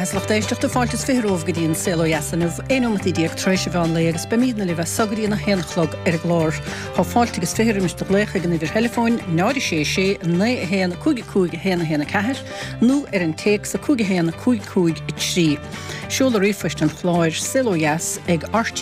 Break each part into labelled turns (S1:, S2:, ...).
S1: heslachtéisteach de fáiltas firóh go dtíon seoheasanmh éomatí díag treéis bheán le agus bemína le bheith sagaríí na héanachlog ar glár. Tá fáiltegus firimiste lécha gan idir telefóin náidir sé na héana cúig héna ceair nó ar an téic sa cúig héana cúig trí. Seola rifuist an chláir seoheas ag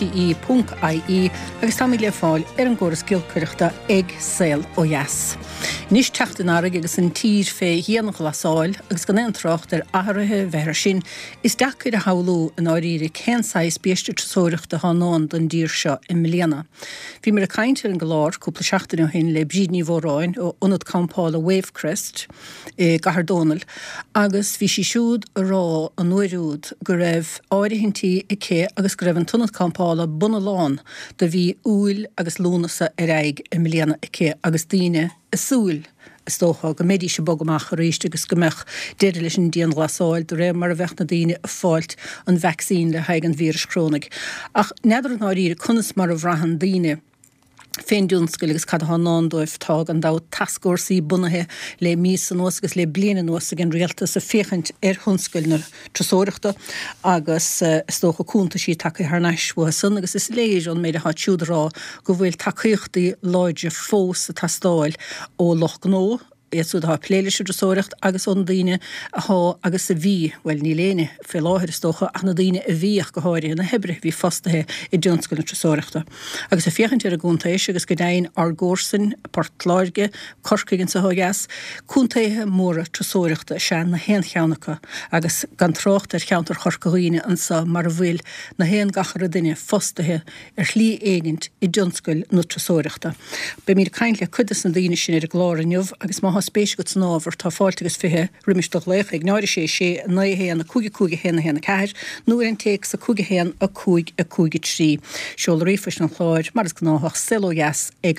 S1: rte.ie agus tá le fáil ar an ggóras gilcuireachta ag seoheas. Níos teachtain airg agus an tír fé héanach lasáil agus gan antracht ar ahrathe bheithir sin is deachir a haulú an áiríri cénsáis bíiste tresóireachta hánáin don dír seo i mléana. Bhí mar a caintear an glár cúpla seachtain ó hin le brídní bhóráin ó unad campála Wavecrest Gahardónal agus bhí si siúd rá an nuirúd go raibh áirithintí i cé agus go raibh an tunad campála Bunaláin do bhí úil agus lúnasa ar aig i mléana i cé agus daoine súil is tócha go médí se bogamach a réiste agus gomach déidir leis an díon glasáil do réir mar a bheith na daoine a fáilt an vaccín le haig an vírus chrónig. Ach neidir an áiríre chunas mar a bhrahan daoine féin dúnscoil agus cad hánáin dóibh tá an dá tascórsaí bunathe le mís an os agus le bliana os a gin réalta sa féchant ar thunscoilnar tresóireachta agus tócha cúnta sí take ar neisú san agus is léir an méid a tíúdrá go bhfuil takeíochtaí láide fós a tastáil ó Loch Gnó éúd ha pléileise dresóireacht agus an daoine aá agus a bhí bhfuil ní léine fé láthir tócha ach na daoine a bhíoch go háirí na hebre bhí fastathe i dúnscoil na tresóireachta. Agus a féchant ar a gúntaéis agus go dain ar górsan portláirge corcaigin sa hágas cúntaithe móra tresóireachta sean na héan cheannacha agus gan trocht ar cheantar chorcaíine an sa mar bhfuil na héan gachar a duine fastathe ar lí éigent i dúnscoil na tresóireachta. Be mír caiintle chudas na daoine sin ar a gláraniuh agus má spéis go náver tá fáiltegus fithe riimiisteach lécha ag náidir sé na héana cúig héna ceair nó an téic sa cúig héan a cúig trí. Seola rifuist an chláir mar is go náthach seoheas ag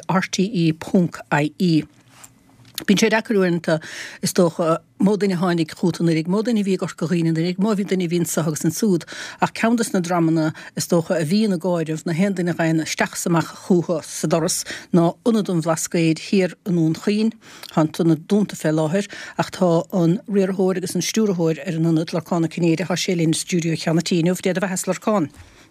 S1: rte.ie. Bín sé deúanta is tócha módaine hánig chútannig módaine bhí gorcaíine ag má bhí daine bhín sagus an súd ach ceantas na dramana is tócha a bhí na gáideh na hendaine gaine steachsamach chuúcha sa doras ná unadún bhlascaid hir anún chuoin hanna dúnta fé láthir ach tá an riarthóir agus an stúrathóir ar an unad leána cinnéide há sé lín stúdiú cheannatíineh déad a bheith heaslarcáin.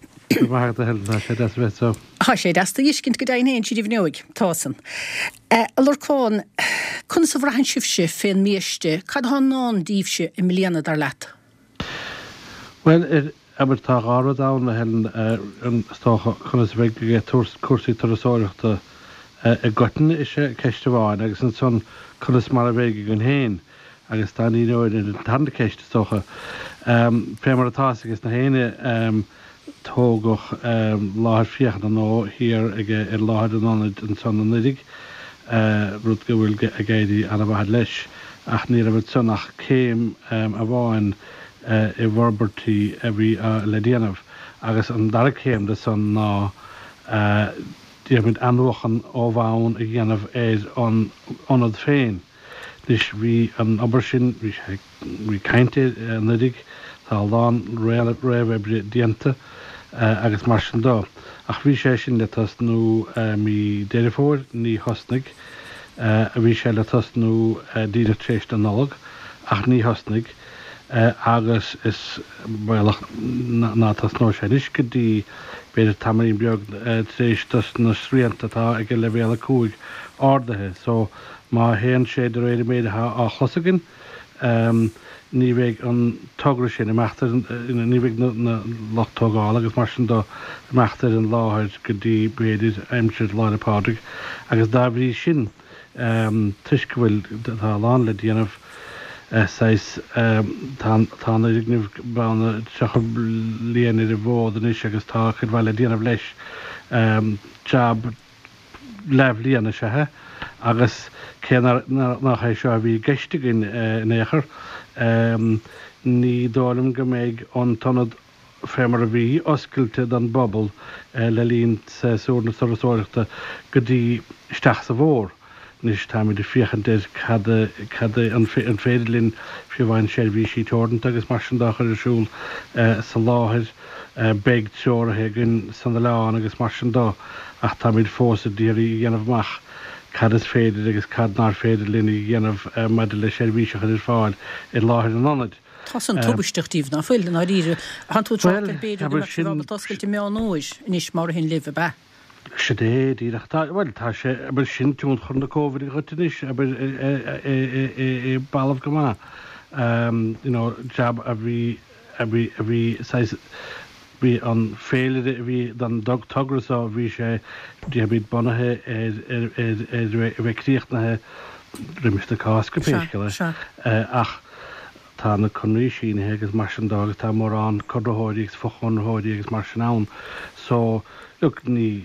S1: Tá sé deasta iscinint go daine si díh neig tásan. Lorcáin chun sa bhrahan sibse féin míiste, cad há ná díobse i mléana dar leat?
S2: Well, aber tá gára dána hen an stácha chun bheith cuasaí tarasóireachta a gotain is sé ceiste bháin agus an son chunas mar a bhéige gon héin agus tá ní nóir in tanda ceiste tócha. Fémar atá agus na héine tógach láthir fiach an nó hir ar láthir an anid an son an nidig rud go bhfuil a géirí an a bhaid leis ach ní a bheith sonach céim a bháin i bharbertí a bhí le déanamh agus an dar céim de son ná díamid anhuachan ó bhán a dhéanamh éid an anad féin. Dis bhí an obair sin bhí cainte nidig tá lán réibh dianta agus mar sin dó. Ach bhí sé sin le tasnú mí déirifóir ní hosnig a bhí sé le tasnú díad tréist an nolog ach ní hosnig agus is ná tasnó sé is go dtí beidir tamarín beag tréist na sríanta tá ag le bhéla cúig ádathe, so má héan sé de réidir méide á chosagin ní bheith an tugra sin imachtar ní bheith na lochtógáil agus mar sin do imachtar an láthir go dtí béidir aimseir láidepádraigh agus dá bhí sin tuis go bhfuil tá lán le déanamh tána ignih bána teachar líana i bhód an is agus tá chud bhile déanamh leis jab leh líana sethe agus céanar nach é seo a bhí geistigin néchar ní dálam go méid an tonad fémar a bhí oscailte don bobbal le líon súna tarasóireachta go dtí isteach sa bhór. Nis tá de fiochantéir cad an féidirlinn fi bhain sé bhí sí teordanta agus mar sin dachar asúl sa láthir beig teorathe gunn san leán agus mar sin dá ach tá míid fósa díirí dhéanamhach cad is féidir agus cad ná féidir linn dhéanamh maidir le sé bhíiseach idir fáil i láthir an anid.
S1: Tás an tubasteachtíh na fuil na ríre han tú beidir toscailte mé nóis níos mar hin live be.
S2: sé díach bhfuil tá sé aber sin tún chun na COVID gotanis aber balh go má jab a bhí bhí an féile bhí don dog tugras á bhí sé diabíd bunathe bheithríochtnathe rimiste cásca péisce ach tá na conrí sin agus mar an dag tá mór an chodáirígus fochonthóirígus mar sin ann so look ní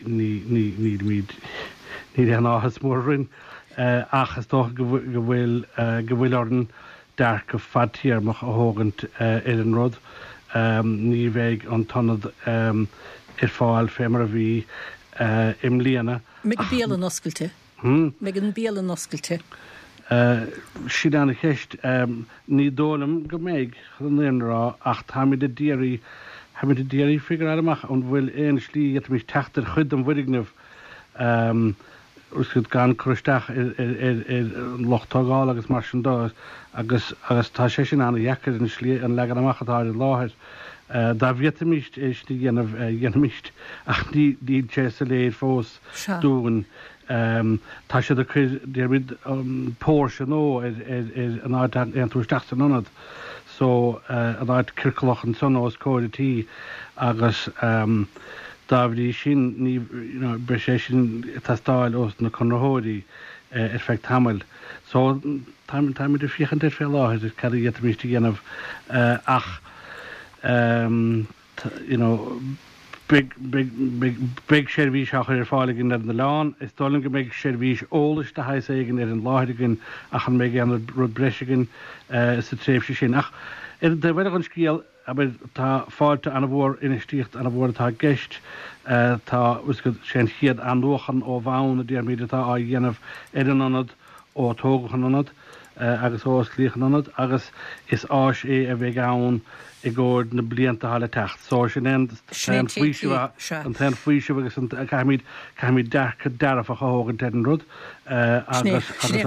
S2: an áhas mór rinn achas tó go bhfuil ordan dear go fadtíarmach a thógant ar an rud ní bheith an tannad ar fáil fémar a bhí im líana.
S1: Me go béal an oscailte? Me an béal an oscailte?
S2: Si anna cheist ní dólam go méid chunéonrá ach táid a déirí figur amach an bhfuil éon slí a mí teachtar chud an bhuiigneh chud gan chuisteach lochtágáil agus mar sin dá agus tá sé sin anna dhechar an slí an legan amachchatá i láthir. Dá bhítamíist is dhéanamíist ach ní sé sa léir fós dúin. Tá sé déirmid póir nó an áid an túisteach an anad, so an áid circlach an son os cóirití agus dáhrí sin ní bre sé sin tastáil os na chunrathirí effect hamil. So táid a fiochan fé láthir cad dhétamíiste dhéanamh ach big sérvís a chuir fáiligin ar na lán, is dólan go méid sérvís ólas de heis éigen ar an láthirigin a chan méid an rud breisigin sa tréfse sin. Ach de bhfuil an scíal aber tá fáilte an bhór inistíocht an bhór tá geist tá sé chiad anúchan ó bhain a déar míidetá a dhéanamh ar an anad ó tógachan anad agus ó slíchan anad agus is áis a bheith ann I ggóir na blianta hála techt. Só sin an ten fuise agus caiimid decha dearfa chaógan ten rud agus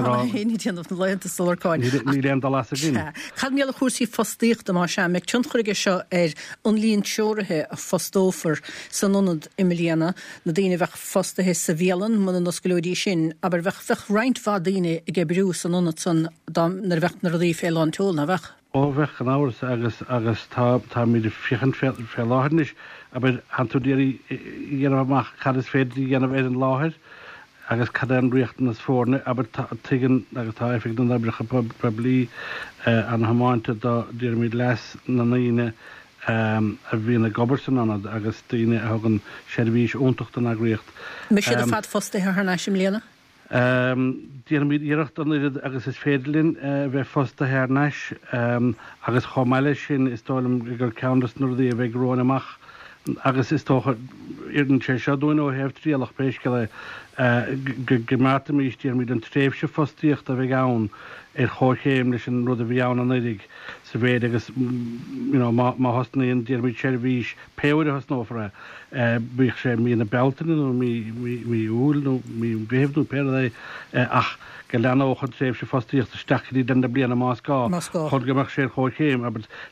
S2: ní léon dá las a gin.
S1: Cad méle chósaí fostíocht am se meid tunchuige seo ar an líon teoirithe a fostófar san nunad imilíana na daine bheith fostathe sa bhéalan man an oscailóidí sin, aber bheith reint fá daine i gebrú san nunad san nar bheith na rodí féile an teol na bheith.
S2: Bheith an áras agus tá mí fiochan fé láthirnis, aber han tú déirí dhéanamach cad is féidir dhéanamh ar an láthir agus cad an riochtan as fórne, aber tuigean agus tá effect an abrecha problí an hamáinte déir míid leis na naine a bhína gobarsan anad agus daine hagan sérvís úntaachtan a riocht.
S1: Me sé a fad fostathe ar náisiim léana?
S2: Díana míid iirecht an agus is féidirlinn bheith fosta thneis agus chomáile sin is tólam gur ceantas nuair a bheith gróin amach agus is tócha ian sé seúin ó hebh tríalach péisce go máta míos díana míid an tréimhse fostíocht a bheith ann ar chóchéim leis an rud a bhí ann an éidig sa bhéad agus má hosnaíon díana míid sérvís peúir a hosnófra bích sé mí na beltain nó mí úl nó mí bhéhú pe ach go leanana ó chun tréimhse fostíocht stachaí den na bliana máscá chun goach sé chóchéim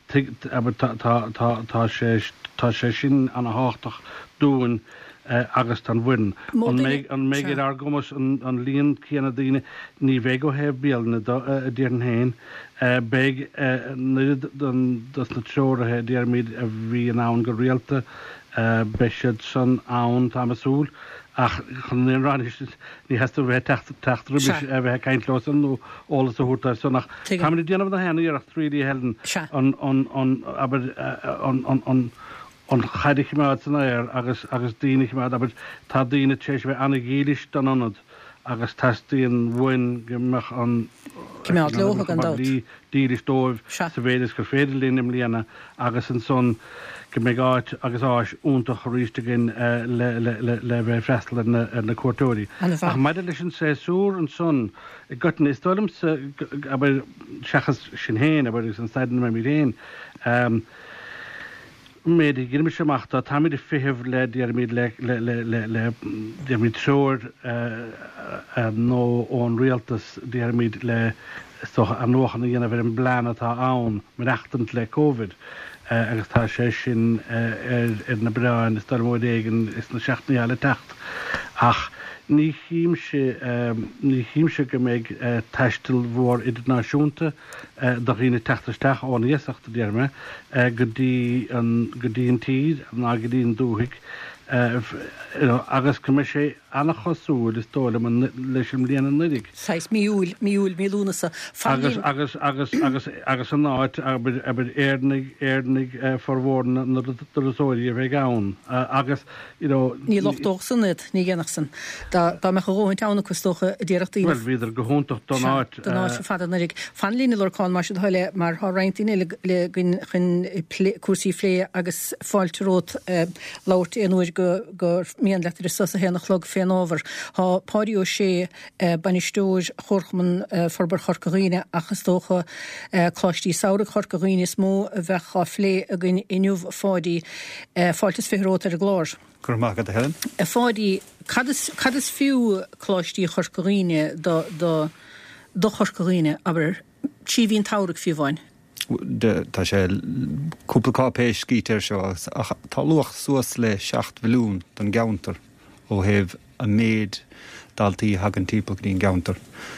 S2: tá sé sin an háach dúin agus tan bhuiin. An méid ar gomas an líon chéanana daine ní bheith go hebh béalna déan héin beig das na teoirithe déar míid a bhí an ann go réalta beisiad san ann tamasúl ach chun rá ní heú bheith teachtrubis a bheith caiintlósan nó ólas a thuúta sonnach Táid déanamh na hena ar tríí helan an chaidir mead san éir agus daine mead, aber tá daine tééis bheith anna ggéilis don anad agus testíon bhain goach an díris dóibh sa bhéidir gur féidirlín im líana agus an son go méid áit agus áis úntaach choríiste gin le bheith freistal na cuatóirí. Ach maidir leis an séúr an son i gotain is dóm aber sechas sin héin aber gus an staidir me mí réin. médi gin me semachta tá de fiheh le mid le mid troir nó ón rialtas mid le an nóchan dhéana bhar an blean atá ann mar achtant le COVID agus tá sé sin na breáin is darmóid éigen is na 16 eile techt ach ní híimse go méid teistil mhór idirnáisiúnta do riine teachtasteach ón iasachta dearme go dtí an tíd ná go dtí an dúthaigh agus go mé sé anna chosúil is tóla leis an bliana nudig.
S1: 6 mílúnasa
S2: agus an náid aber éirnig forhórna na dosóirí a bheith gáin agus
S1: ní lochtdóch sanid ní ggénachsan Tá me gohhain teanna custocha ddíireachtaí.
S2: Well viidir go húntaach don áit.
S1: Don áit se fada nurig. Fan lína lorcáin mar heile mar há reintíine le chun cuasaí phlé agus fáilterót láirt éonúir gur mian letar is sosa héna chlog féin ábhar. Tá páiríú sé banistóir chorchman forbar chorcaghine achas tócha cláistí saoire chorcaghine smó bheitcha phlé a gin inniuh fáidí fáiltas férót ar a glár.
S3: Gur mágad a helen?
S1: Fáidí cad is fiú cláistí chorcaghine do chorcaghine aber tí hín táireg fiú bhain.
S3: Tá sé cúplaá pééis scítear seo tá luach suas le 7 bhilún don gauntar ó hebh a méid daltaí hagan típla dín gauntar.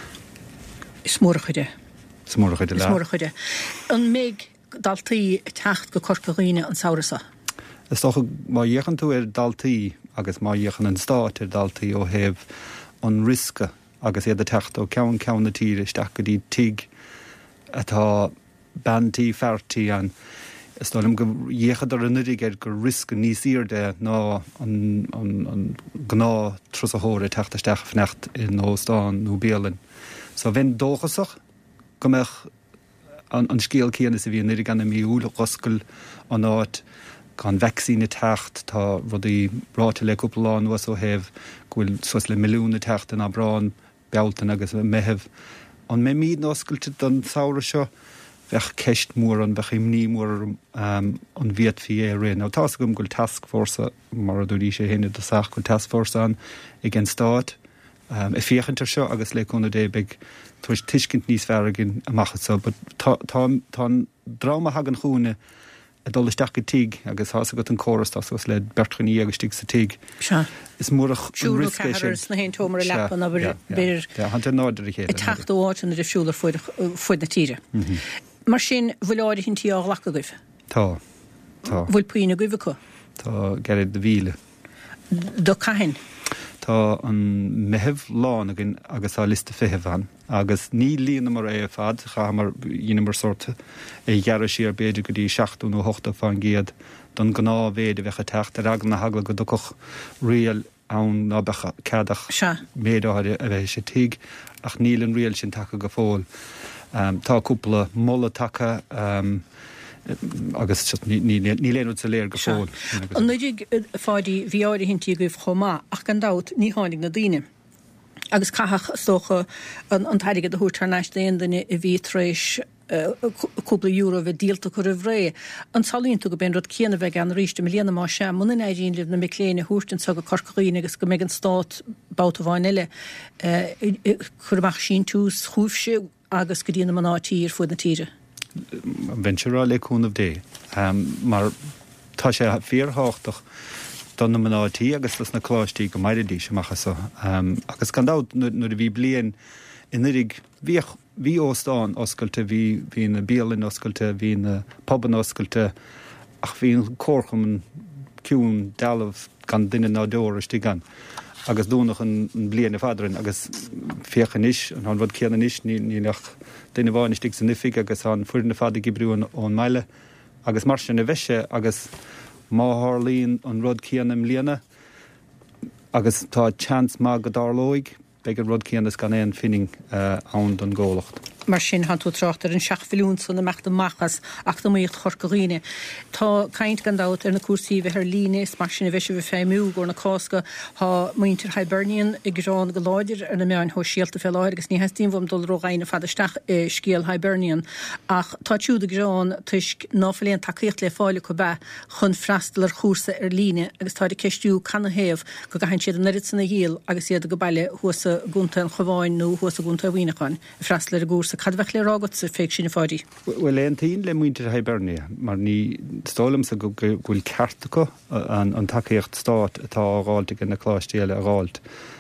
S1: Smóra chuide.
S3: Smóra chuide le.
S1: Smóra chuide. An méid daltaí techt go chorcaghine an saorasa.
S3: Is toch má dhéchan tú daltaí agus má dhéchan an stát daltaí ó hebh an risca agus iad a techt ó ceann na tíre isteach go dtí tig atá bantaí fertaí an is tólim go dhéchad ar an nudig gur risca níos íirde ná an gná tros a hóir techt isteach fnecht in Óstáin nó Béalin. So bhain dóchasach go meach an scéal céanna sa bhíon nudig anna míúil oscail an áit gan vaccíne techt tá rudí ráte le cúplaán was ó hebh gohfuil sos le milliúna techt an abrán bealtain agus meheh an mé míad oscailte don saoire seo bheith ceist mór an bheith imní mór an bhíad fi ré. Ná tá gom goil task force mar a dúí sé héine de saach goil task force an i gin stát I fiochantar seo agus le chuna dé beag tuair tuiscint níos fearragin amachchas so, but tá dráma hagan chúne a dolisteach go tíg agus hása go an choras sos le bertraní agus tí sa tíg. Is mórach
S1: risca na hen tomar a lepan aber bir
S3: hantar náidir ché.
S1: I tacht óáin a defisiúlar foiid na tíre. Mar sin bhfuil áidir hinn tí á lecha goibh.
S3: Tá.
S1: Bhfuil puoine goibh chu.
S3: Tá gerid de bhíle.
S1: Do caihin.
S3: Tá an meheh lán agin agus á lista fiheh an agus ní líana mar fad cha mar dhéana mar sorta ghearra sí ar beidir go dtí 7 nó 8 fan géad don gná bhéad a bheitcha techt ar agan na hagla go ducach rial ann ná becha ceadach méadáide a bheith sé tíg ach níl an rial sin take go fóil. Tá cúpla molla take agus ní léanú sa léir go fóil.
S1: An nuidig fáidí bhí áidir hintí goibh chomá ach gan dát ní tháinig na daoine. Agus caithach socha an taidige de thuútar neis daine I bhí tréis cúpla euro bheith díalta chu a bhré. An salínta go ben rud céanna bheith an ríiste milliana má sem, muna éidirn libh na micléine thuúrtain sa go corcaíine agus go méid an stát báta bháin eile churmach sin túús chúfse agus go dtíana man átíí ar fud na tíre.
S3: Venturá le cúnmh dé. Mar tá sé fíorthach don na manátí agus las na cláistí go mairidí semachchas agus gandát nuair a bhí blian inig bhí Óstáin oscailte bhí na Béalin oscailte bhí na poban oscailte ach bhíon córcham ciún dealamh gan duine nádóirtí gan. Agus dúnach an bliana fadarin agus fiochan is an an bhd ceanan is ní nach duine bháin istigh san nifig agus an fuair na fada gibrúin ón meile agus mar sin na bheise agus máthirlíonn an rud ceanam líana agus tá chance má go dárlóig begur rud ceanas gan éon finning ann don ggólacht.
S1: mar sin han tú tracht an 6 milliún san meachta machchas ach do míocht chorcaíine. Tá caiint gandát ar na cuasaí bheit ar línis mar sin a bheisi bh féimú gur na cásca há muintir Hibernian i grán go láidir ar na meáin ho síalta fé láir agus ní hetín bhm dul rogaine fadisteach scéal Hibernian ach tá túúda grán tuisc náfalíon takeíocht le fáile go be chun freistal ar chúsa ar líne agus tá ceistú canna héamh go gahann siad an nirit sanna híal agus iad go bailile thuasa gúnta an chováin nó thuasa gúnta a bhíineáin freistal ar gúsa cadbheith le rágat sa féic sin na fáidí.
S3: Well éon taon le muintir Hibernia mar ní stálam sa gohfuil ceart go an takeíocht stát atá ágáilte in na chláistéile aráilt.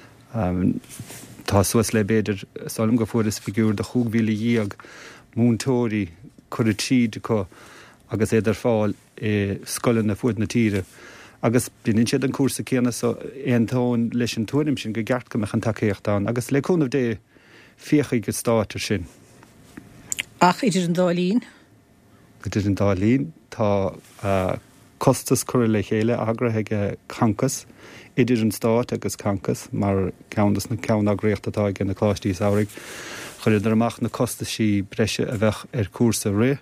S3: Tá suas le beidir stálam go fuair is figúr de chúgmhíle díag múntóirí chuir tríd go agus éidir fáil scolann na fuad na tíre. Agus bíonn siad an cuasa céanna so éon tón leis an tuairim sin go gceart go meach an takeíocht an, agus le cúnamh dé fíochaí go státar sin.
S1: Ach idir an dálín?
S3: Idir an dálín tá costas chuir le chéile agrathe ag cancas, idir an stát agus cancas mar ceannas na ceann agréachtatá ag na chláistí saoraigh chuir idir amach na costas sí breise a bheith ar cuasa ré.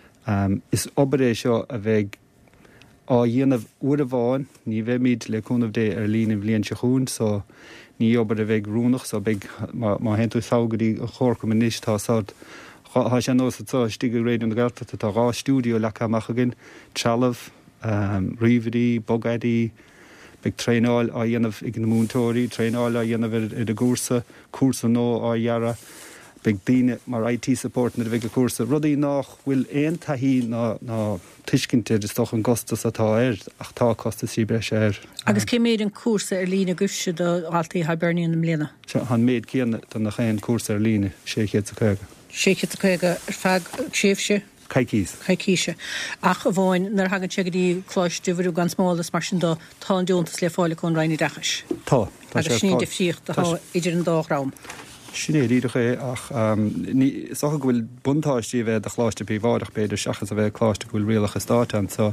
S3: Is obair seo a bheith á dhéanamh uair a bháin, ní bheith míid le cúnamh dé ar líon bblion se chuún, so ní obair a bheith rúnach, so má hen tú ságadí a chóir go níos tá sád há sé nó atá stíigh réidir na gaalta tá rá stúdio le amach agin, trealamh, riomhadí, bogadí, beag tréáil á dhéanamh ag na múntóirí, tréáil á dhéanamh ar a gúrsa, cuasa nó á dhearra, beag daine mar IT support na bheith a cuasa. Rudaí nach bhfuil éon taithí ná tuiscinnte is doch an gostas atá ach tá costas sí breise ar.
S1: Agus cé méid an cuasa ar lína gufse do altaí Hibernian am léna?
S3: Han méid céanna don nach chéan cuasa ar lína 650.
S1: 650 ar feag séfse? Caicíise. Ach a bháin nar hagann sé í chláiste bhú gan smálas mar sin do tá dúntas le fáile chun reinine dechas.
S3: Tá.
S1: Agus sní de fríocht idir an dárám.
S3: Sinné ríidir ach socha bhfuil buntáistí bheith a chláiste bí bhádach beidir seachas a bheith chláiste bhfuil rialach stáan, so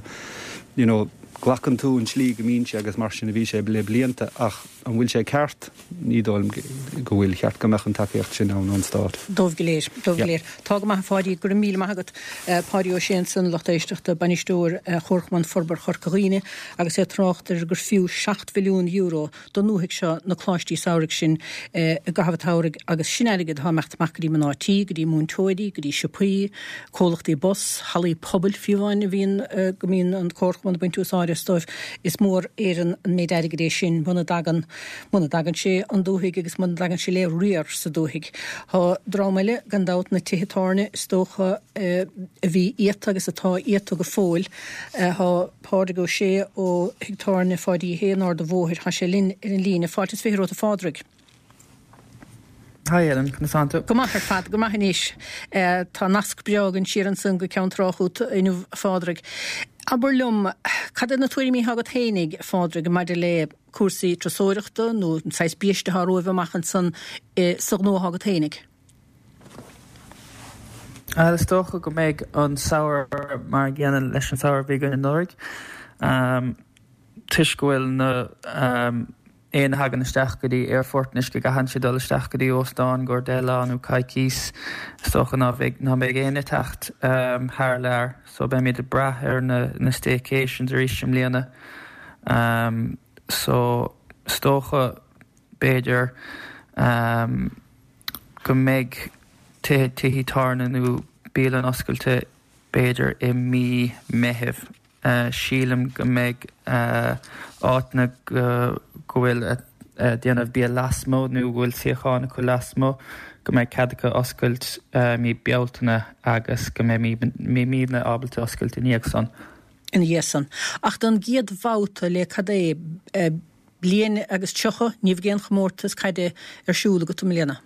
S3: glachan tú an slí go mínse agus mar sin a bhí sé le blianta ach an bhfuil sé ceart nídóm go bhfuil cheart go meach an takeíocht sin an stát.
S1: Dómh go léir. Tá go maith fáidí gur míle maigad páirí ó sin san lochtéisteachta banistúr chorchman forbar chorcaíine agus é tráchtar gur fiú 6 milliún euro don nuhiigh seo na chláistí saoraigh sin gahabhtáraigh agus sinéigad há mechtachí man átí, go dtí múntóidí, go dtí sipaí, cólachtaí bus, halaí pobil fiúháin a bhíon go mín an chorchman bain túsáir stoibh is mór éan an méideirigéis sin muna dagan sé an dúthaigh agus muna dagan sé le riar sa dúthaigh. Tá drámaile gandát na titharne stócha a bhí iad agus atá iad go fóil há páda go sé ó hitarne fáidí héanar do bhóthir há sé linn ar an lína fátas féhir a fádraig.
S4: Hi Ellen, consanto.
S1: Go maith fad, go maith níos tá nasc beaggan siar an sun go ceann tráchút inú fádraig. Aber lum, cad na tuairí mí hagad hénig fádraig maidir le cuasaí trasóireachta nó sais bíiste th roimh amachchan san nó hagad hénig?
S4: Stocha go méid an saoir mar gceanna leis an saoir bhí an Norrig. Tuis go bhfuil na éon hagan isteach go dtí airfortnis go gahan sé dul isteach go dtí Óstáin, Gordéileánú, Caicís, stocha ná méid éana techt thar lear, so be méid de brath ar na staycations ar ísim líana. So stocha béidir go méid tihí tarna nó bíal an oscailte béidir I mí meitheamh. Sílam go méid áitna go bhfuil déanamh bí lasmó nó bhfuil tíochána chu lasmó go méid cadacha oscailt mí bealtainna agus go méid mína ábalta oscailt in íag
S1: In dhéasan. Ach don giad bháta le cadé bliana agus teocha níomh géan chomórtas caide arsúla go léana.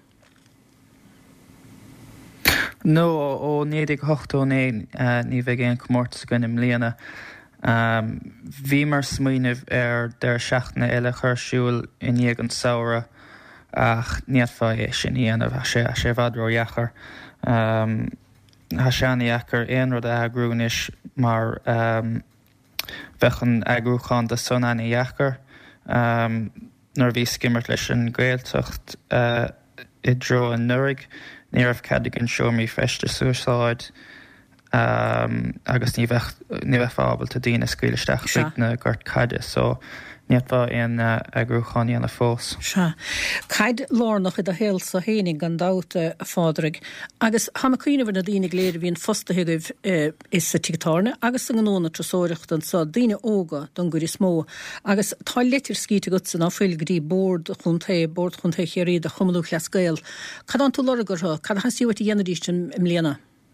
S4: No, ó 9-8 ní bheith géan chomórtas go im léana. Bhí mar smaoinemh ar der seachna eile chuirsúil in dhéag an saoire ach níad fá é sin íanamh a sé bhadró dheachar. Tá seanna dheachar éon rud a agrúnis mar bheitchan agrúchan de son ana dheachar. Nuair bhí skimmert leis an Gaeltacht I dro an Nurig níorh cadig an seomí freiste suicide agus ní bheith fábal a dtíine scuileisteach na gurt caide so nípa in agrúchaní anna fós.
S1: Se. Caid lánach a héil sa hénig an dáta a fádraig. Agus hamacuineh na dtíine léir hín fostahiigh is sa títarne, agus an nóna trasóirecht an sa dtíine óga don gurí smó. Agus tá litir scíte gutsan á fylgrí bord chunté chéirí a chumlú leascail. Cad an tú lorgur, cad hasíhart i dhéanadíisten im léana?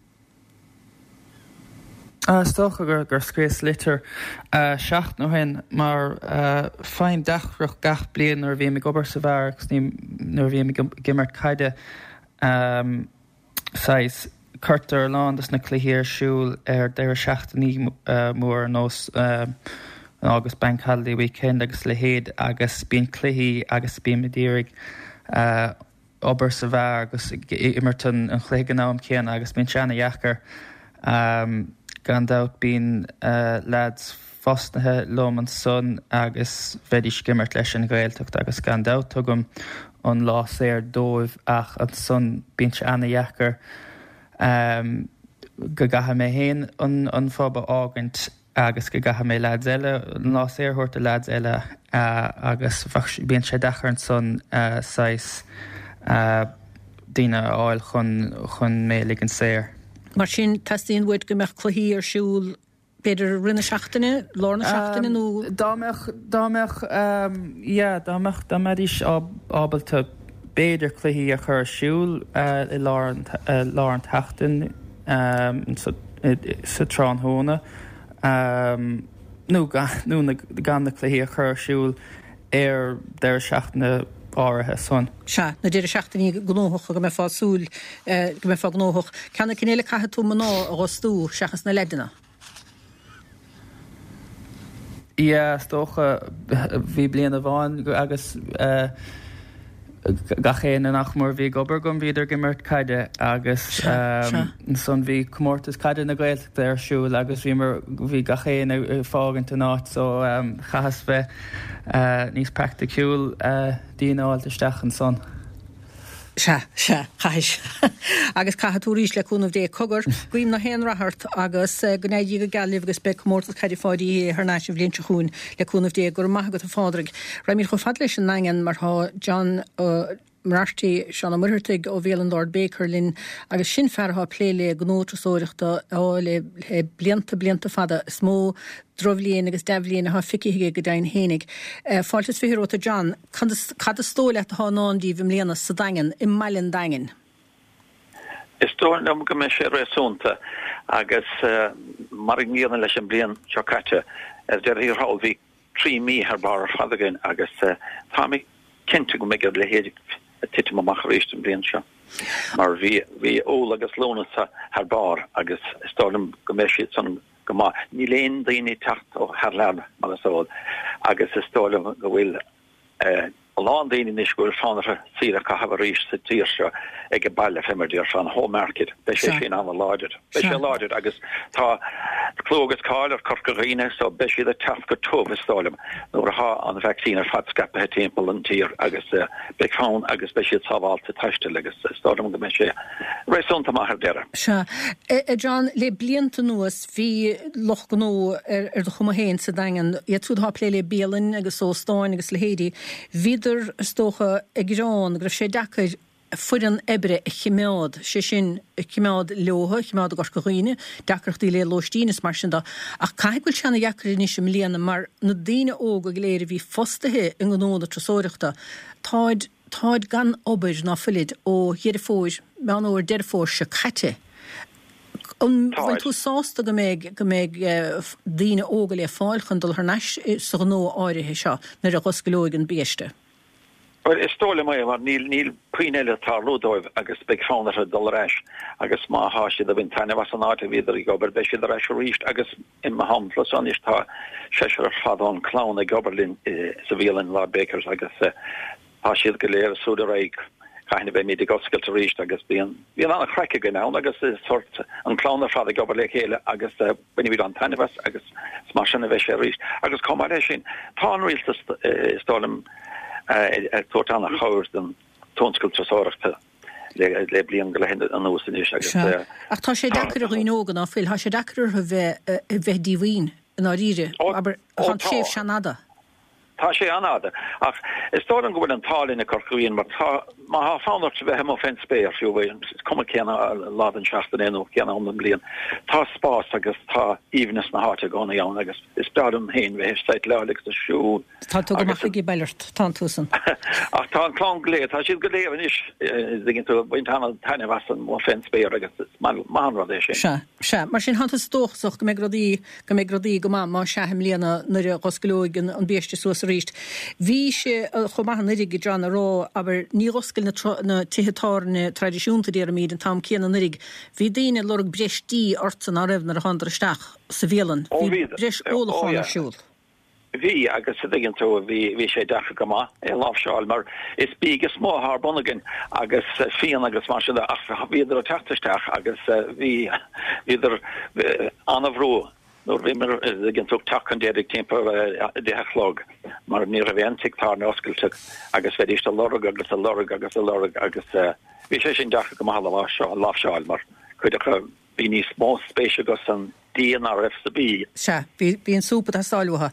S4: Stocha gur scrés litir seach nó hen mar féin dachrach gach blian nar bhí me gobar sa bhar nar bhí me gimmart caide sais curtar lándas na cluhíir siúil deir seachtaní mór nós agus bank holiday weekend agus le héad agus bíon cluhí agus bíon medírig obair sa bhar agus immertan an chléigen ná am céan agus bíon seanna dheachar gan dat bín lads fostnathe lom an son agus bheití gimmert leis an gaeltacht agus gan dat tugam an lás dóibh ach an son bín se anna dheachar go gatha mé héin an fába ágant agus go gatha mé lads eile an lás thuirta lads eile agus bíon sé dechar an son sais dína áil chun mé lig an séir.
S1: Mar sin testíon bhid go meach chluhíí ar siúil beidir rinne seachtaine, lárna seachtaine nó? Dámeach is ábalta beidir chluhíí a chur siúil i lár an teachtain sa trán hóna. Nó gan na chluhíí a chur siúil deir seachtaine áirithe son. Se, na deidir seachtaí gnóthach go mé fá súil go mé fá gnóthach. Ceanna cinéile caithe tú maná agus tú seachas na leidena?
S4: Ia, stocha bhí bliana bháin agus gachéana nachmór bhí gobar gom bhíidir gimmart caide agus son bhí cummórtas caide na gaeltacht ar siúil agus bhí gachéana fáganta náit so chahas bheith níos practicúil díáil isteach an son.
S1: Se, chais. Agus caithe tú rís leúnmh dé cogur, guím na héan rathart agus gnéidí go galibh agus be mórtas caidir fáidí ar náisi bhlíonn chuún leúnmh dé gur maithagat a fádraig. Raimír chu fad leis an nagan mar há John martí seanna muirtaigh ó bhélan Lord Bakerlin agus sin feartha pléile gnótrasóireachta le blianta fada smó dromhlíon agus deimhlíon a ficiigh go dain hénig. Fáiltas fihiróta John, cad a stóile a hánándíh mléana sa dagan i mailin dagan?
S5: Is tónam go me sé réúnta agus mar níana leis an blian seocaite deir hí há bhí 3 mí ar bar fadagan agus tá mé cinnte go méid le héidir tiite amach rééis an blian seo. Mar bhí ó agus lóna ar bar agus stólam go mé siad san go má ní léon daoine techt ó thar leab mar asáil agus is tólam go bhfuil lán daoine is gohfuil fánara síra cahabh ríis sa tíir seo ag bailile fimardíar fan hómarkid be sé sin an láidir. Be sé láidir agus tá clógus cáil ar corcaghine so be siad a taf go tómh istálam nuair a há an vaccín ar fat scape timppel an tír agus be fán agus be siad sábháilte taiste agus istálam go me sé réúnta maithar deire.
S1: Se. John, le blianta nuas bhí loch gnó ar do chuma héin sa dagan, túd há plé le bélan agus óstáin agus le héadí, viidir stócha ag rán gur sé decair fuan ebre a chimeád sé sin chimeád leotha, chimeád a gorcaghine, decrochtaí le lóistínas mar sin da. Ach caithfuil seanna dheacarí sem léana mar na daine óga léir bhí fostathe in gnóda trasóireachta, táid gan obair ná fillid ó hiidir fóir, meán óir deir fóir se caite. Bhain tú sásta go méid daine óga le fáilchan dul th neis sa gnó áirithe seo nar a choscailóig an béiste.
S5: Well, is tóla mai mar níl puineile tá rúdóibh agus be fánar a dul reis agus má háisiad a bhín taine was an áta viidir i gobar be siad a reis ríist agus in mahamflas an is tá séisiir ar fadán clán a gobarlinn sa bhílan Lord Bakers agus háisiad go léir súda raig chaine be míid goscailt a ríist agus bíon anna chreice go ná agus sort an clán ar fad a gobar le chéile agus bini bhí an taine was agus mar sin a bheith sé ríist agus comá lei sin tá an rialta stólam tuairtánna chóir den tónscoil trasóireachta le blian go hen an nosin is
S1: ach tá sé dachar a nógan á fil, há sé dachar a bheith díhhain an áíre, aber an séh se nada.
S5: Tá sé anada ach is sto an go an talin a Corcúin mar ha fánar se bheit hem fen spéir fiú kom cena lá an seachtan enú cena an blian tá spás agus tá ívenes na hart gona an agus is bradum hen vi seit leleg a siú
S1: Tá tu go bellert tá túsan
S5: ach tá an klá lé tá si go leven is gin tú buint han tanine was an má fen spéir agus man
S1: se mar sin han stochsoch go mé gradí go má sehem léna na gosgelógin an bechte so ríist. Bhí sé chomahan nirig dran rá, aber ní oscail na tihetáne tradiisiúnta dé míid an tam céan nirig. Bhí daine lorug brestí ortan á raibh nar a handrasteach sa bhélan. Bhí bres ólaáin siúl.
S5: Bhí agus gin tú bhí sé defa go má láfseáil mar is bí go smó harbonnagin agus fian agus mar ach bhíidir a tetaisteach agus bhíidir anamhrú. Nor vimmer gin tuk takken dédig timper de hechlog, mar ni a ventiktar noskelte agus vedist a lorg agus a lorg agus a lorg agus vi sé sin da go lafsal mar ku bí ní smó spéisi agus an DNRFB.
S1: Se, bí an súpa a sáúha.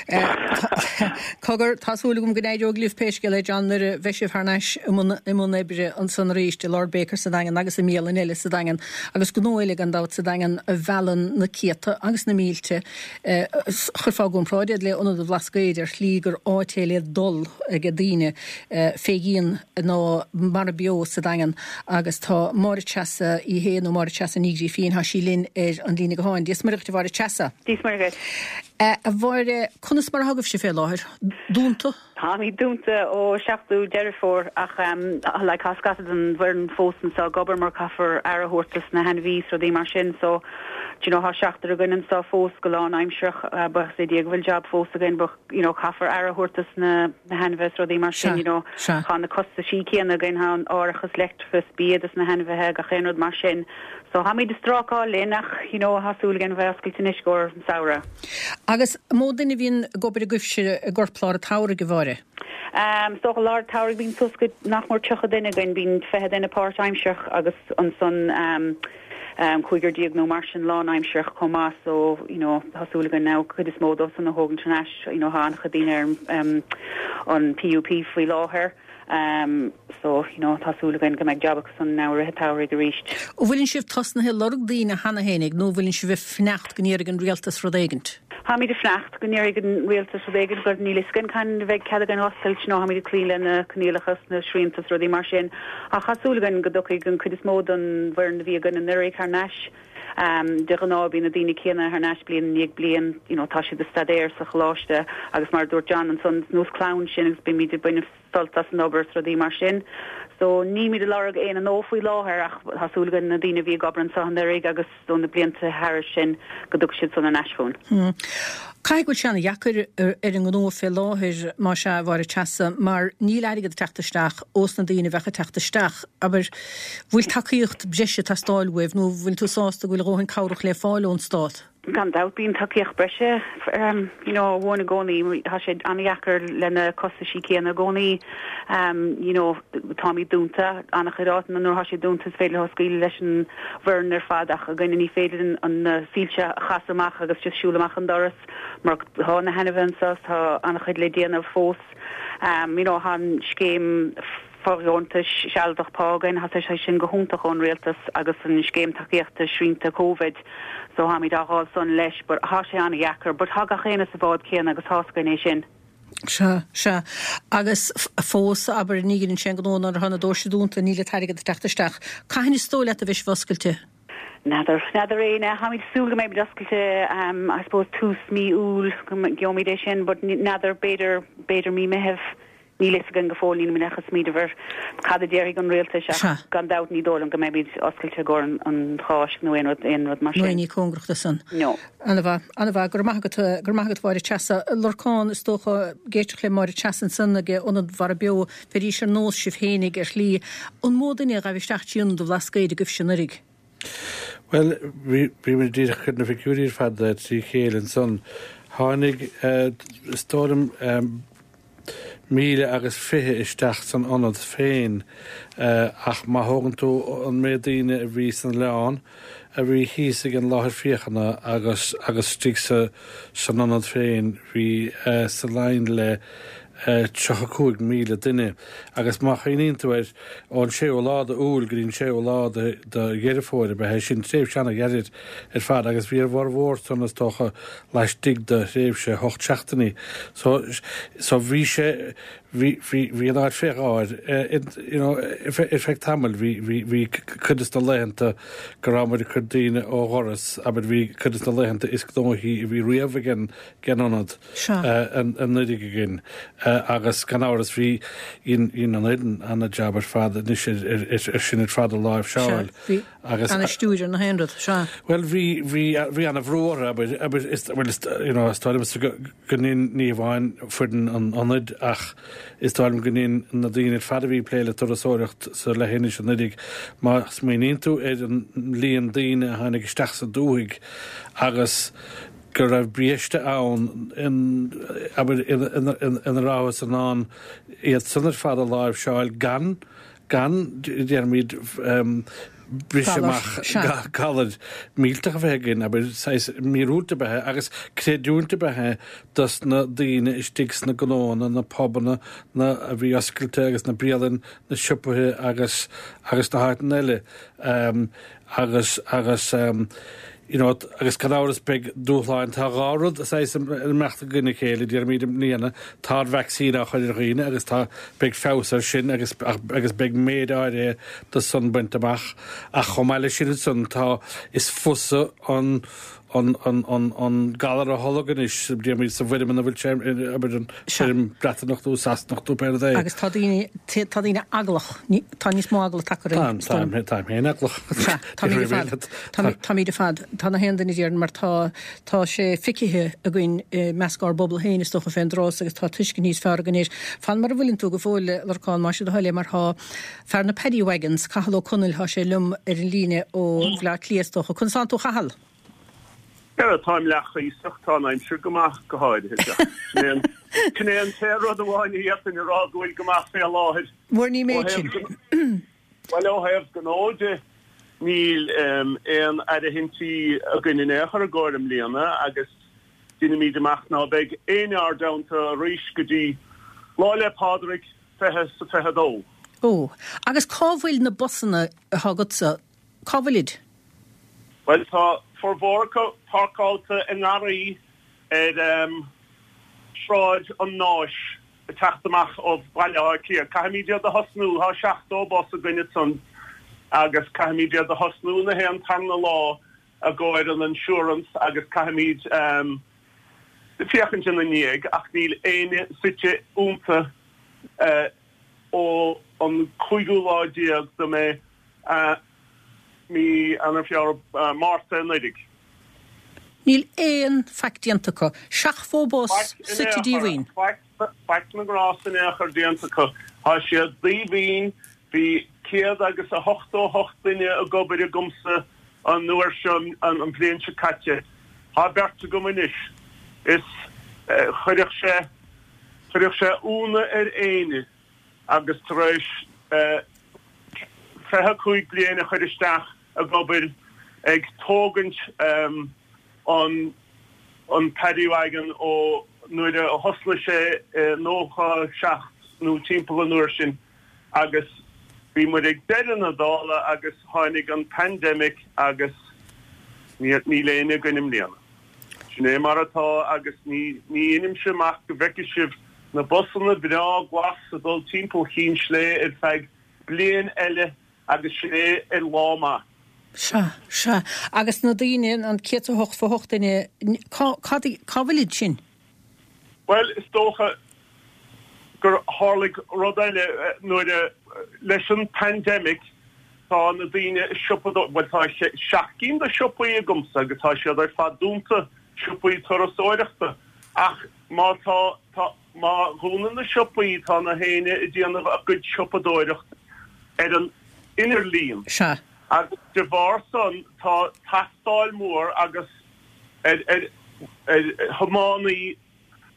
S1: Cogur tásúlagum gnéideog líf péisce le Johnar bheisih harneis imún ébre an san ríiste Lord Baker sa dagan agus a míal an eile sa dagan agus go nóile an dat sa dagan a bhean na céta agus na mílte churfágún práidead le onad a bhlascaidir lígur átéile dul ag a dtíine fégíon nó mar bio sa dagan agus tá mar chasa I héan ó mar chasa nígrí fín ha sí linn an lína go háin. Dís marach bhar chasa.
S6: Dís marach.
S1: A bhar chunas mar hagah sé fé láthir. Dúnta?
S6: Tá mí dúnta ó seachtú deirfór ach le cascata an bhharn fósan sa gobar mar caafar ar a thuirtas na henvís ro dí mar sin so há seachtar a gannn sa fós go lá aimimseach ba sé díag bhfuil job fós a gin caafar ar a thuirtas na henves ro dí mar sin chá na costa sí céanna gin há áchas lechtfus bíadas na henvethe a chéanúd mar sin. So ha mi de stráá lénach hasúlgin bheitskultinis gor saora.
S1: Agus módinna bhín gobar a gufse a gorplá a tára go bhre.
S6: So a lá tára bín tuscud nach mór tucha duine gin bín fehe duine páimseach agus an son chuigur diaag nó mar sin lá aimimseach comá so hasúlagan ná chud is módos an na hogan tnas há chadíine an PUP faoi láthair. So tásúlagan go meid jobach san náir a táir go ríist.
S1: Ó bhfuiln sibh tosna he lorg dína hana hénig nó bhfuiln si bheith fnecht gníir an rialtas rodéigent.
S6: Ha mi de flecht gonéir an rialtas rodéigent go níliscin can bheith ce an hosilt nó ha mi de clíle na cnílachas na sríantas rodí mar sin a chasúlagan go dochaigh an chud is mód an bhar bhí gan an nuir ar neis. De gannábí na dine chéna haar neis blian níag blian tá si de stadéir sa chláiste agus mar dúir John an son nús clown sin agus be míidir buine soltas an obair rodí mar sin. So ní mi de lag éan an ófuí láthir ach hasúlagan na dine bhí gobran sa rig agus don na blianta Harris sin godug siid san an eisfón.
S1: Caiigúil sena jakur ar an gó fé láthir má se bhar a chasa mar ní leigad tetaisteach os na dine bhecha tetaisteach, aber bhfuil takeíocht breise tá stáilweh nó bhfuil tú sásta bhfuil roin cáireach le fáilún stát.
S6: Gan dat bín takeíoch breise bhna gcónaí ha sé anheachar lena costa sí céanna gcónaí táí dúnta annach churátan an nuair ha sé dúntas féile hoscail leis an bhharn ar fadach a gine ní féidir an sílte chasamach agus siúlamach an doras mar há na henahensas tá annach chuid le déanamh fós han scéim forjónta sealdach págain has sé sin gohúntaach an réaltas agus an scéim takeíochta srínta COVID. So ha mi dáá son leis, but ha sé anna jacker, but ha gachéna sa bád céan agus háscané sin.
S1: Se agus fós aber níginn sin gón ar hanna dóisiúnta níle teigad tetaisteach. Caithna stóile a bheits foscailte?
S6: Nadar réine ha mi súga mé bedascailte I suppose tús mí úl geomidé sin, but nadar beidir mí mehef nílis gan gefólín minachas míidir cad déir an réalta se gan dat ní dólam go mébid oscailte go an cháis nó éonrad mar sin.
S1: Ní cóngrachta san.
S6: No.
S1: Anna bh gur maigad bhir chasa lorcáin is tócha géiteach le mar chasan sannaige onad bhar beo ferí sé nós sih hénig ar slí an módaine a bhísteachtíún do bhlascaide goh sinnarig.
S2: Well, vi díach chuna fiúír fad sí chéal an son. Hánig stom míle agus fithe isteach san anad féin ach má hágan tú an médaine a bhí san leán a bhí hísa an láthir fiochanna agus stísa san anad féin bhí sa lein le 35 míle duine agus má chaíontuir ón séoláda úl grín séoláda de ggéirfóide be sin tréh sena geirid fad agus bhí bhar mhórtanas tócha leis dig de réimh sé hocht seachtaí so bhí sé hí an áid féáid effekt tamil hí chudas na leanta go rámid chudíine ó choras a bhí chudas na leanta is dóhí bhí riamhgin gen anad an nuige gin agus gan áras bhí in an éan anna jabbar fad sin fad a láimh seáil agus
S1: anna stúidir na henrad se.
S2: Well hí anna bhróra stáim gonín níomháin fudan an anid ach is táim gonín na dtíine fadahí pléile torasóireacht sa lehéine an nidig má smíon tú an líon daine hánig isteach sa dúigh agus go raibh bríiste ann in ráhas an an iad sunnar fad a láimh seáil gan déarmid briseach galad mílteach a bheith gin, aber míúta bethe agus créúnta bethe dus na daine istígus na gnóna na pobanna na a bhí oscailte agus na brialan na siúpathe agus na háitan eile agus cadáras beg dúchláin tá gárad meachta gunna chéile dí míad líana tá vaccín a chuir riine agus tá beg fésar sin agus beg méad áir do sunbaint amach a chomáile sin sun tá is fusa an galar a holagan is díimiid sa bhfuidir na bhfuil sem bretanachú sasnachtú per dé.
S1: Agus tá dtíine aglach tá níos mó agla take
S2: hé aglach.
S1: Tá míidir fad tá na hendan íar mar tá sé ficithe a gin meascár bobbal héine stocha féin drás agus tá tuiscin níos fearganéis. Fan mar bhfuiln tú go fóile leán mar se heile mar há fer na Paddy Wagons chaló conil há sé lum ar an líne ó bhlá líastocha chun sanú chahall.
S7: Táim lecha í suchtáin siú goach go háid Cnéan terad amháin ían i rá gohfuil goach fé láthir.
S1: Mór ní méid sin.
S7: Well óhéamh go óide níl éon a hintí a gine échar a gáirm líana agus duine míad amach ná beag éar damta ríis go dtí láile pádric fethe sa fethedó.
S1: Ó, agus cábhfuil na bosanna a thugad cábhfuilid?
S7: Well tá forvorco parkálta in Ari shráid an náis a teachtamach ó bhaile clear. Caimidia a hosnú há seachtó bos a gine son agus caimidia a hosnú na hen tan na lá a gáir an insurance agus caimid de fiachan sin na níag ach níl éine site úmta ó an chuigú láidíag do mé mi an fiar Marta nedig.
S1: Níl éon factiantacha, seach fóbos siti díhhain.
S7: Fact na grás in échar diantacha. Tá siad díhhain hí céad agus a 8 duine a gobar a gumsa an nuair sin an bblion se caite. Tá berta gomunis. Is chuireach sé úna éine agus taréis 35 bliana chuiristeach a gobar ag tógant an Paddy Wagon ó nuair a hosla sé nócha seacht nó timppla nuair sin agus bhí mar ag dean a dála agus tháinig an pandemic agus ní léine gnim líana. Sinné mar atá agus ní inim semach go bheice sibh na bosanna bhrá glas a dul timppla chin slé ar feig blian eile agus sé ar láma.
S1: Se agus na daine an cé hocht fá hochtaine cábhfuilid sin?
S7: Well, is dócha gur hálaigh rodaile nuair leis an pandemic tá na daine siúpadó tá seaachcín de siúpaí a gumsa agus tá siad ar fadúnta siúpaí torasóireachta ach má má gúnan na siúpaí tá na héine i dtíanamh a go siúpadóireacht ar an inar líon.
S1: Se.
S7: Agus de bhar son tá tastáil mór agus hamánaí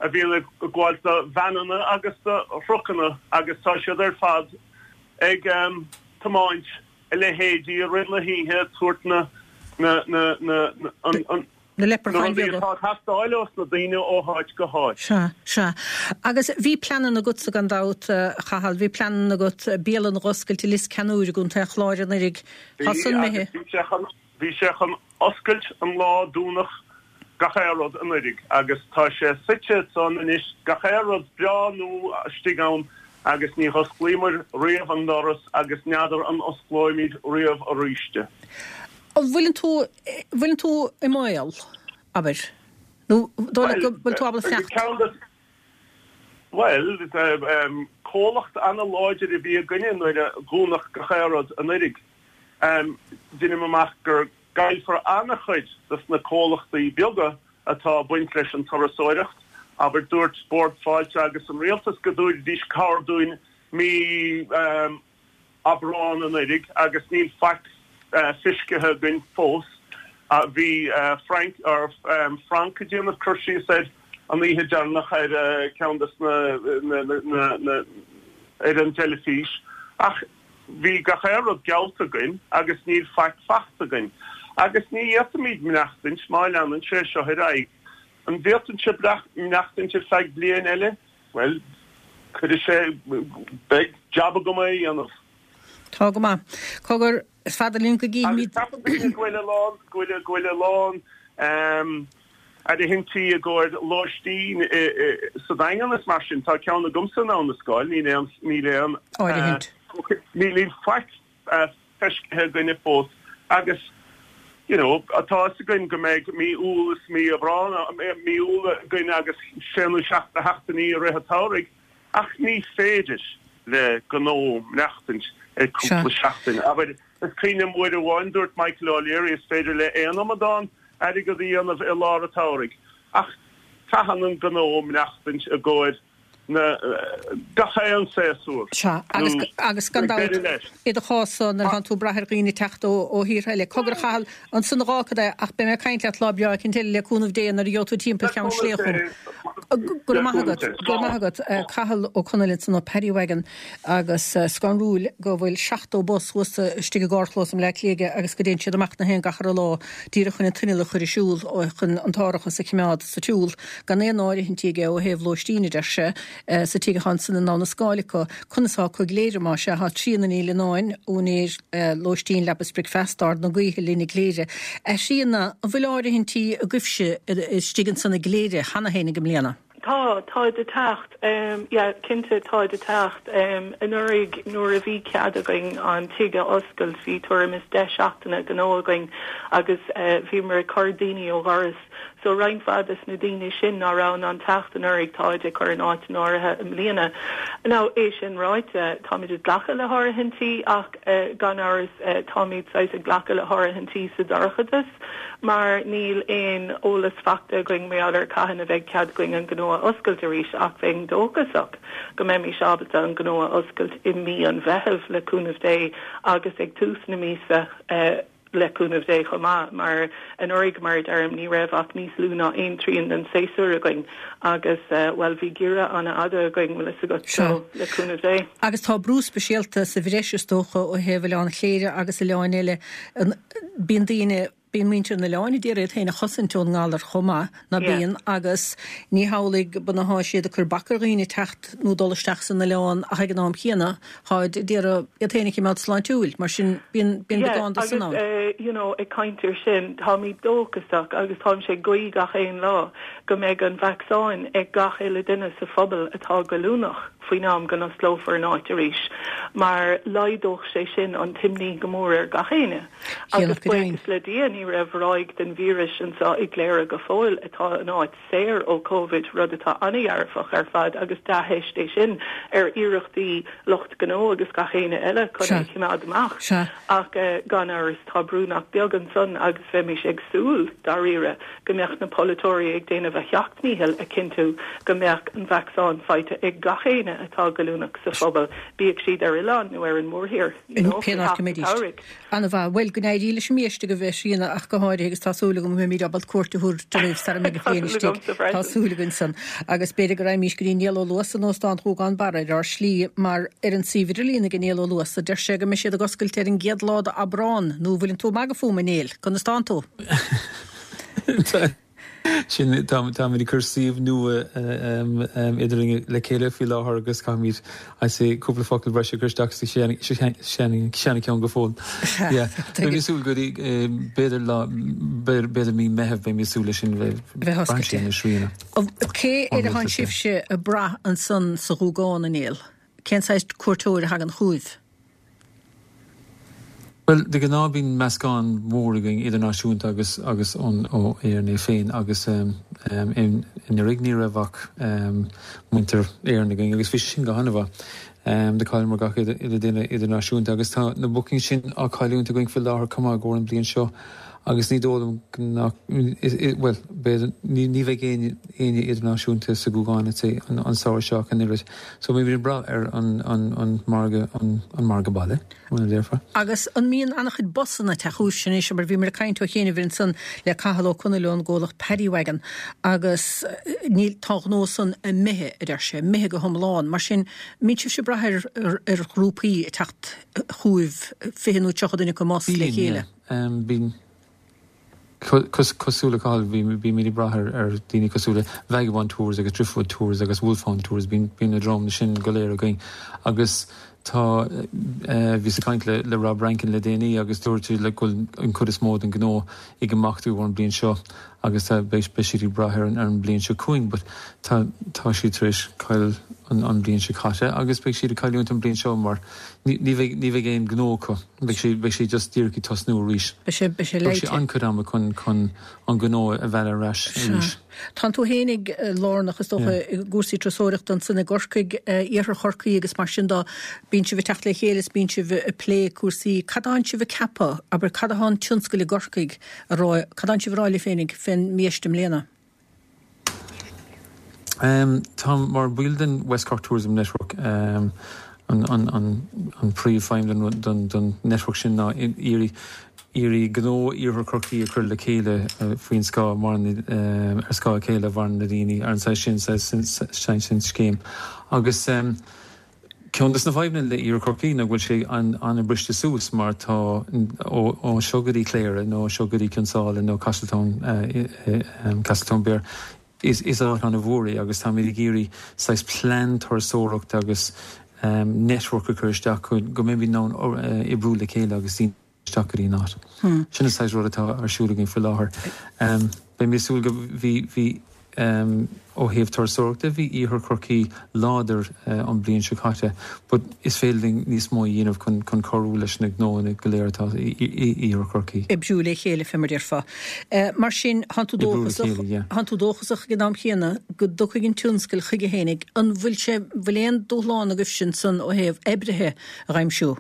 S7: a bhíle gháil de bhanana agus de ruchanna agus tá siad ar fad ag tamáint le hédí a ri le híthe tuairtna na
S1: leprechaun
S7: hastáilos na daine óháid go háid.
S1: Se. Agus bhí planan a gut a gan dat chahall, bhí planan a gut bélan roscailte lis canúir gún te chláir an rig hasan méhe.
S7: Bhí sé an oscailt an lá dúnach gachéarrod an rig, agus tá sé site san inis gachéarrod breanú stigám agus ní hosclímar riamh an doras agus neadar an osclóimid riamh a ríiste.
S1: Bhfuiln tú I máil aber nó bhfuil tú abla seach.
S7: Well, cólacht anna láidir a bhí a gine nuair a gúnach gachéarrod an irig. Dinne amach gur gail for anna chuid dus na cólachtaí beaga atá buint leis an tarasóireacht, aber dúirt sport fáilte agus an réaltas go dúir dís cáirúin mí abrán an irig agus níl fact fiskethe gin fós hí Frank a Jim of Crushie said an ihe jarnach countess na an jellyfish ach hí gachéarrod gealta gin agus níl fact fachta gin agus ní étamid minachtain smáil an sé seo raig an bhétan se brach minachtain se feig blian eile well chuidir sé beg jab go mé anmh.
S1: Tá go má. Cogur fadalín go gí míid
S7: Gwyile lán a de hintí a goir lóistí sa dagan is mar sin tá ceanna gumsan ná na sáil ní líon feic feiscithe gine fós agus atá sa gin go méid mí úlas mí a brán mí úla gine agus séanú seachta heachtaí a réthatárig ach ní féidir le gnó nechtint cúpla seachtain. Aber is cíine muid a bháin dúirt Michael O'Leary is féidir le éanamadán adig go dtíanamh I lára tárig. Ach tahan an gnó nechtint a ggóid na gachéan séasúr.
S1: Agus gandát iad a chásan ar han tú brethir riine techt ó híorthaile. Cogur chahall an san rácada ach be mé caiint leat lábeá cin til le cúnmh déan ar jótú timppla ceann sléchún. Gur maigad cahall ó Conalinn san ó Perrywagon agus scanrúil go bhfuil 16 bus stig gáirlós am le léige agus go déon siad amach na hen gachar lá díra chun an trinile chuir siúl ó chun antárachas sa cimeád sa túúl gan éon áiri hintíige ó héh lóistíine de se sa tíige hansan an ná na scálacha chunasá chuig léire má se há trína íle 9 únéir lóistín lebas bric festar na gaithe lína léire. Síanna bhfuil áiri hintí a gufse stigan sanna léire hana héna go mléana.
S8: Tá de tacht cinnte tá de tacht an urig nuair a bhí cead a going an tuige oscail hí tuaim is de seachtainna gan ógaing agus bhí mar a cardíine ó gharas so rein fadas na daine sin nárán an tacht an urig táide chu an áit náirithe am líana. Ná é sin ráite táid glacha le háirithintí ach gan áras táid sais a glacha le háirithintí sa darchadas mar níl éon ólas facta going mé adar caihan a bheith cead going an gnó oscailte ríis ach bheith dógasach go mé mí seabalta an gnó oscailt I mí an bheitheh le cúnamh dé agus ag tús na mísa le cúnamh dé chomá mar an orig mar arm ní raibh ach níos lúna aon tríon den séúr a going agus well bhí gira anna ada a going le sa got le cúnamh dé.
S1: Agus tá brú speisialta sa bhréisiústócha ó hebh an chéire agus i leáin eile bíon daine Bíon míinte na leáinna díir héna chosintún ngálar chomá na bíon agus ní hálaigh buna há siad a chur bacaríine techt nó dolasteach san na leáin a hagan nám chéana háid díar téna má sláintúil mar sin bíon beáin san ná.
S8: Ag caiintir sin tá mí dógasach agus tá sé goí gach éon lá go méid an vaccáin ag gach éile duine sa phobal atá go lúnach faoi nám gan an slófar an áit a ríis mar laidóch sé sin an timní gomór ar gachéine agus buchas le díana ní raibh ráig den vírus an sa ag léir go fóil atá an áit séir ó COVID rud atá anhearfach ar fad agus dahéis é sin ar iirechttaí locht gnó agus gachéine eile chun chiimead amach ach gan áras tá brúnach beag an son agus bheith ag súl daríire go mbeadh na polytóí ag déanamh a cheachníhil a cinú go mbeadh an vaccáin feite ag gachéine atá galúnach sa phobal bíag siad ar Ián nó ar an mórthír.
S1: Anna bh bhfuil go éirí leis méiste go bheith sína ach go háir agus tásúla go mí abal cuairtaúr taríh sar me féinistí tásúlagann san agus beidir go raimís go níl luas an óán thúgáin bara ar slí mar ar an síidir lína go níl luas a der sé go me siad a goscailtear an giadláda a brán nó bhfuiln tú mag fú manéil chun na stáú.
S9: Sin tá cursíomh nua idiring le chéile fi láthir agus chaíd a sé cúpla focail breise chuteach seanna ceann go fóil. Mísúil goí beidir mí mehebh bé mísúla sin bheith na srína.
S1: Cé ar a an sibse a bra an san sa rúgáin an éal. Cén sáist cuairtóir a an chuúid?
S9: Well, de gná bín meascán móriging idirnáisiúnta agus ón ó éarna féin agus in rigní rahach muinter éarnaging agus fi sin go hanmha de cáil mar gach idirnáisiúnta agus tá na booking sin á cáiliúnta going fi láthir cumá ggóir an blion seo agus ní dólam well ní bheith aine idirnáisiúnta sa gúgáine an saoir seach an irid. So mé bhí bra ar an marga baile muna léirfa.
S1: Agus an míon annach chud bosanna teúis sin is mar bhí mar caiintú chéanana bhín san le cahaló chunalún ggólach Paddywagon agus níl tágnó san a mithe idir sé mithe go thomláin mar sin míte se brathir ar grúpaí techt chuúibh fihanú teachdaine go más le chéile.
S9: Bín cosúlaáil bhí mí brathir ar daoine cosúla Vagabond Tours agus Driftwood Tours agus Wolfhound Tours bín na drom na sin go léir a going agus tá bhí sa caiint le Rob Rankin le déanaí agus dúirtú le goil an chud is mód an gná ag an machtú bhar an blion seo agus tá béis beisií brathir ar an blion seo cuaing, but tá sí tríis cail an blion se chatte agus beag siad a caiúint an blion seo mar ní bheith géon gnócha beag sé just díircí tosnú ríis. Be sé ancudama chun an gnó a bheile reis ríis.
S1: Tá tú hénig lánach is docha gúsaí trasóireacht an sanna gorcaig ar chorcaí agus mar sin dá bín si bh techt le chélas bín si bh lé cuasaí cadán si bh cappa aber cadán tionsca le gorcaig cadán si bh ráile fénig fin míistem léna.
S9: Tá mar bhilden West Cork Tourism Network an príomhfeimlan don network sin ná íri gnó íorthar Corcaí a chur le chéile faoin scá mar ar scá chéile bhar na daoine ar an sin scéim. Agus ceantas na bhaimne le íor Corcaí na bhfuil sé an briste sús mar tá ó seogadí cléire nó seogadí Kinsale nó Castleton Bear is á an a bhóraí agus tá mé géirí sais plan thorasóireacht agus network a chuirteach go mé bhí ná i brú le chéile agus tí staí ná. Sinna sais rud atá arsúlagin fi láthair. Bei mé súil go bhí ó héobh thorasóireachta bhí íorthar Corcaí láidir an blion se chaite, but is féling níos mó dhéanamh chun choú leis na gnóna go léirtá íorthar Corcaí.
S1: I brú le chéile fé mar dearfa. Mar sin hanú dóchasach gná chéana go docha gin túnscail chuige hénig an bhfuil sé bhléon dóláán a gibh sin san ó héobh ebrethe a raimsú.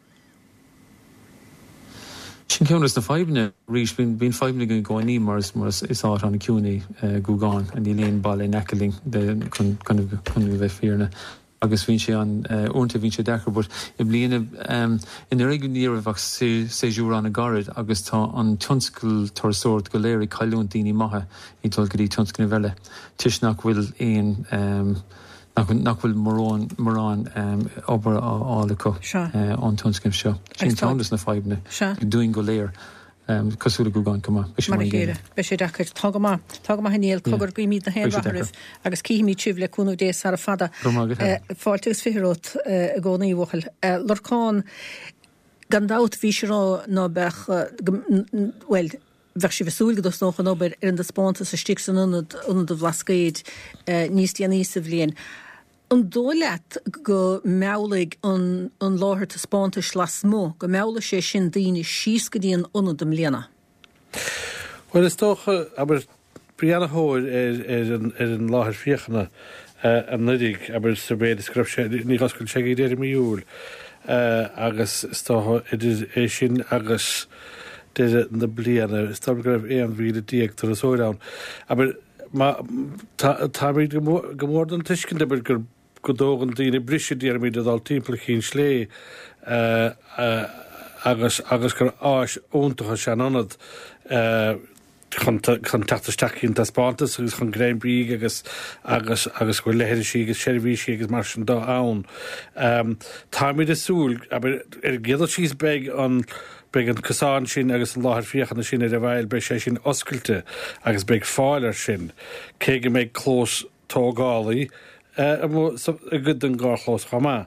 S9: Sin ceannas na feibne rís bín feibne go gáinní mar is á an ciúnaí gúgáin a ní léon bail neceling chun bheith fearna. Agus bhín sé an únta bhín sé dechar, but i bliana ina réúníar bhah séisiúr an na garid agus tá an tionscail thorasóirt go léir caiún daoine maithe ítól go dtí tionscail bheile. Tuisnach bhfuil éon nachhfuil marrán obair álacha an tionscail seo. Sin tádas na feibne dúin go léir. Cosúla gúgáin cumá.
S1: Be sé dechar tágamá henéal cogur go míad na héanmharih agus cíimí tíomh le cúnmh déas ar a fada. Fáiltegus firót a gcónaí bhchail. Lorcáin gandát bhí sé rá ná bech well bheith si bhsúil go dos nócha nóbair ar an de spánta sa stig san unad a bhlascaid níos níos a bhblion. An dóleat go mealaigh an láthir a spántais las mó, go meala sé sin daoine síos go dtíon unad am léana.
S2: Well, is tócha aber brianna hóir ar an láthir fiochanna an nudig aber sa bé description ní gascail sé idir miúil agus tócha é sin agus na bliana is tá go raibh éon bhí a díag tar a sóidán. Aber tá míid go mór an tuiscin aber gur go dógan daoine brise díar míad adal timppla chin slé agus gur áis óntacha se anad chun tatasteachcinn tá spátas agus chun Graham Brí agus bhfuil lehéidir sí agus seirbhí sí agus mar sin dá ann. Tá mí a súl géadal síos beag an cosán sin agus an láthir fiochanna sin ar a bhil be sé sin oscailte agus beag fáilir sin cé go méid clós tógálaí a go den gárchlós chamá.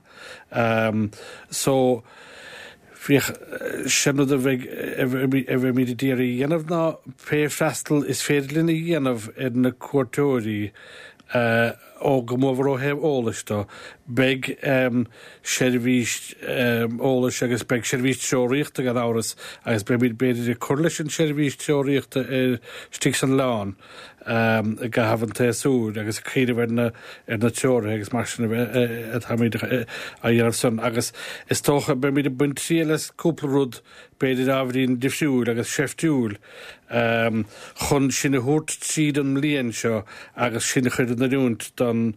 S2: So Fích sin a bheith mí díirí dhéanamh ná pé freistal is féidirlína dhéanamh in na cuairtóirí ó go móhar ó hebh ólaistá. Beg seirbhís ólas agus beg seirbhís teoríochta gan áras agus be míid beidir chuirla sin seirbhís teoríochta stí san lán go hafann téasúr agus chéadh ar na teorí agus mar sin a dhéanamh san agus is tócha be míid buint tríalas cúplarúd beidir ábhrín difsiúil agus seftúil chun sinna thuirt siad an mbliain seo agus sinna chuir na dúnt don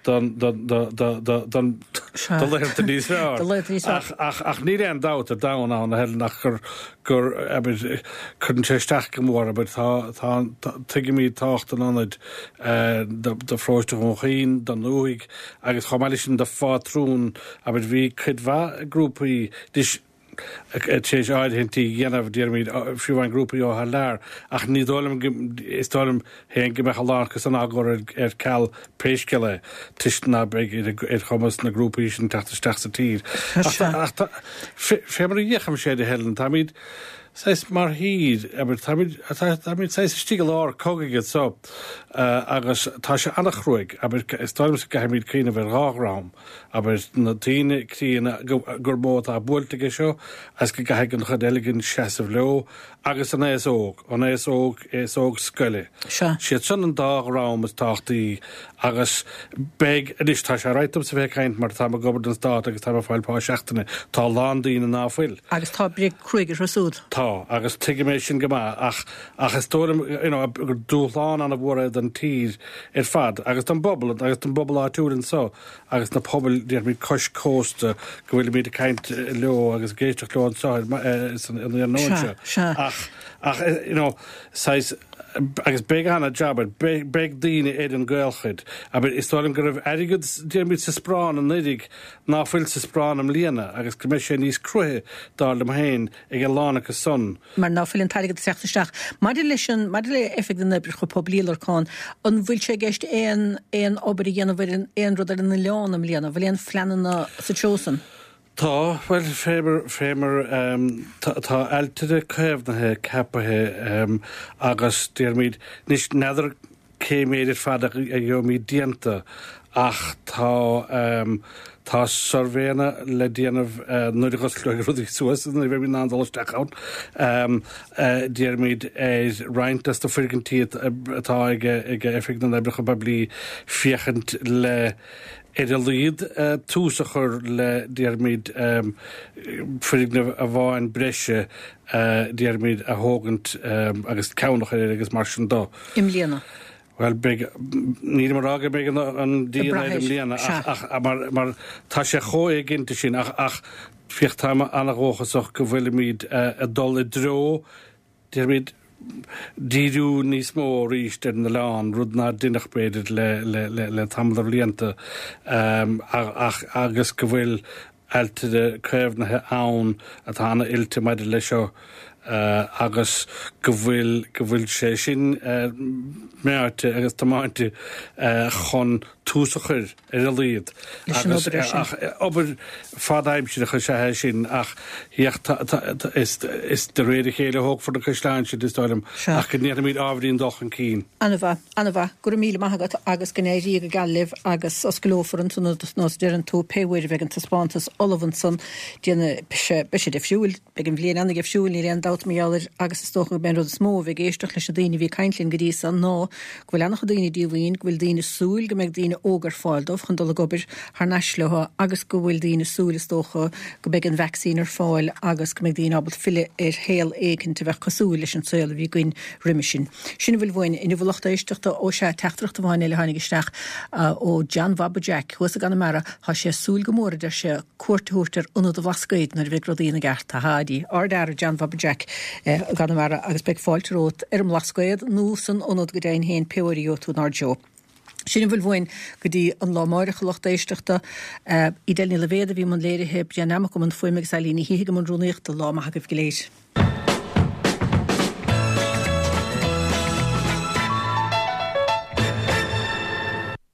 S2: leirta níos ach ní an dát a dáin an a hell nach gur chun sé steach go mór, aber tá tuige mí tácht an anid de fráiste chun chéin don nuig agus chomáile sin de fátrún, aber bhí chudhá grúpaí sé áidhintí dhéanamh déirmid fiúhain grúpaí ó leir ach ní dólam is dólam héan go mecha láchas an águr ar ceall péisceile tuisna beag ar chumas na grúpaí sin teachtasteach sa tír. Fé mar a dhécham sé de helen, tá míid Sais mar híd, aber tá míid sais stígal ár cógaigad so agus tá sé annachruig, aber stáim sa gair míid cína bhar ráhrám, aber na tíine crína gur mód a búiltige seo, as go gaig an chadéligin seasamh leo, agus an éasóg scoile. Siad san an dáhrám is táchtaí agus beg is tá sé reitum sa bheith caint mar tá gobard an stát agus tá fáil pá seachtainna tá lándaína náfuil.
S1: Agus tá brig cruigir rasúd.
S2: Agus tuige mééis sin gomá ach is tóim gur dúláán an a bhra an tír ar fad, agus an bobbal agus an bobbal áúrin so, agus na pobl déir míid cois cósta go bhfuil míad a caint leo agus géisteach leáin sáid an nóse. Ach, sais agus beg anna jabbar, beg díine an gaalchid, aber is tóim gur airigad déir míid sa sprán an nidig náfuil sa sprán am líana, agus go mééis sé níos cruthe dálam héin ag lána go son.
S1: Mar náfuil an taigad seachtasteach. Maidir le effect den nebri go poblílarcán, an bhfuil sé geist éon obair dhéanamh éon rud ar na leán am líana, bhfuil éon fleanna sa trósan.
S2: Tá, well, fémer tá eilteide céimhnathe capathe agus déirmid níos neidir céiméidir fada a gheomíid dianta ach tá sorvéna le déanamh nuair agus le rudí suas na bheith ná andalaisteach ann déirmid reintas do firgantíad atá ag effect na nebrecha bablí fiachant le líad túsachar le déirmid fuigne a bháin breise déirmid a hógant agus ceannach agus mar sin dó.
S1: Im líana.
S2: Well, ní mar aga be an díana líana mar tá sé choig ginnta sin ach fiochttáime annachróchasach go bhfuil míid a dul i dro déirmid díú níos mó ríist ar na lán rud ná duinech beidir le tamlar líanta agus go bhfuil eilteide céimhnathe ann a tána ilte maidir lei seo agus go bhfuil sé sin méarte agus tamáinte chun túsachar ar a líad. Obair fádaimside chu sé sin ach is de réidir chéile hóg for de chuislein si istáilm ach go níar míad ábhríon dochan cín.
S1: Anna gur míle maithagat agus gnéirí go galibh agus osclófar an túna nás dearan tú péhfuir bheith an taspátas Olvanson déanana be sé de fiúil, be an bblion anna gefisiúil í an át méallir agus stocha ben rud smó bh géisteach leis a daine bhí caiintlinn go dtí an ná bhfuil annach daine díomhhaoin bhfuil daine súil go meid daine ógar fáildómh chun dola gobir th neisletha agus go bhfuil daine súla tócha go beag an vaccín ar fáil agus go meid daine abal fille ar héal éigen te bheith cosúil leis an saoil bhí goin riimisin. Sinna bhfuil bhhain ina bhfuilachta éisteachta ó sé teachtracht bháin le hánig isteach ó John Wabbajack chuas a gan mara há sé súil gomóra de sé cuairtúirtar unad a bhascaid nar bheith rodína gart a hádí. Ardar John Wabbajack gan mara agus beag fáilterót ar an lascaid nó san unad go dain héin peorío tú nar jo. Sin bhfuil bhhain go dtí an lámáireach lochta éisteachta i déilní le bhéad a bhí man léirithe beanamach go an foiimeag sa lína híige an rúnaíocht a láma hagah go léir.